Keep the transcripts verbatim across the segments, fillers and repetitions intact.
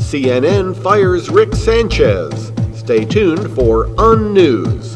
C N N fires Rick Sanchez. Stay tuned for Unnews.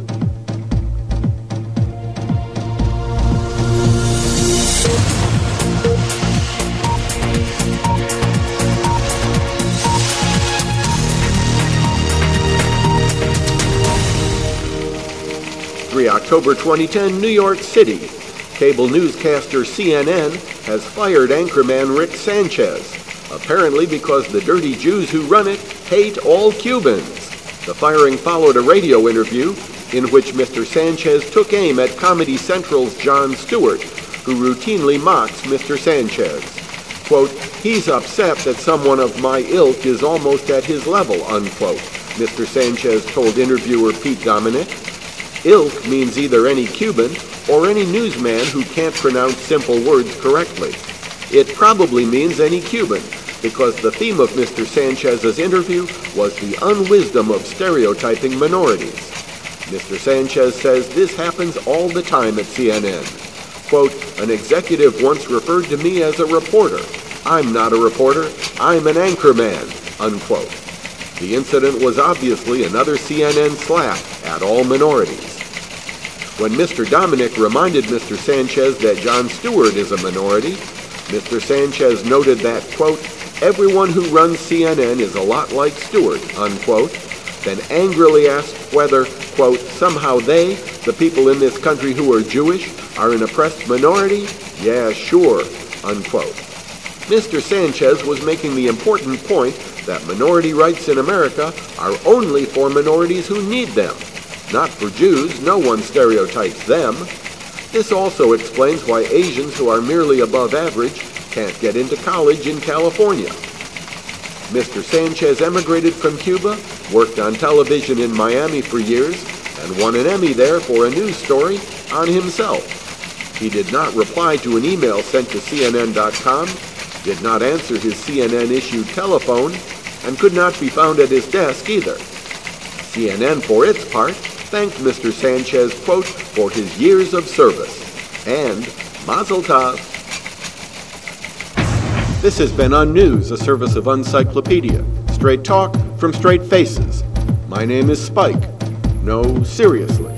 October twenty ten, New York City. Cable newscaster C N N has fired anchorman Rick Sanchez, apparently because the dirty Jews who run it hate all Cubans. The firing followed a radio interview in which Mister Sanchez took aim at Comedy Central's Jon Stewart, who routinely mocks Mister Sanchez. Quote, "He's upset that someone of my ilk is almost at his level," unquote, Mister Sanchez told interviewer Pete Dominick. Ilk means either any Cuban or any newsman who can't pronounce simple words correctly. It probably means any Cuban, because the theme of Mister Sanchez's interview was the unwisdom of stereotyping minorities. Mister Sanchez says this happens all the time at C N N. Quote, "An executive once referred to me as a reporter. I'm not a reporter, I'm an anchorman," unquote. The incident was obviously another C N N slap at all minorities. When Mister Dominick reminded Mister Sanchez that Jon Stewart is a minority, Mister Sanchez noted that, quote, "Everyone who runs C N N is a lot like Stewart," unquote, then angrily asked whether, quote, "somehow they, the people in this country who are Jewish, are an oppressed minority? Yeah, sure," unquote. Mister Sanchez was making the important point that minority rights in America are only for minorities who need them. Not for Jews, no one stereotypes them. This also explains why Asians who are merely above average can't get into college in California. Mister Sanchez emigrated from Cuba, worked on television in Miami for years, and won an Emmy there for a news story on himself. He did not reply to an email sent to C N N dot com, did not answer his C N N-issued telephone, and could not be found at his desk either. C N N, for its part, thanked Mister Sanchez, quote, "for his years of service," and Mazel Tov. This has been Unnews, a service of Uncyclopedia. Straight talk from straight faces. My name is Spike. No, seriously.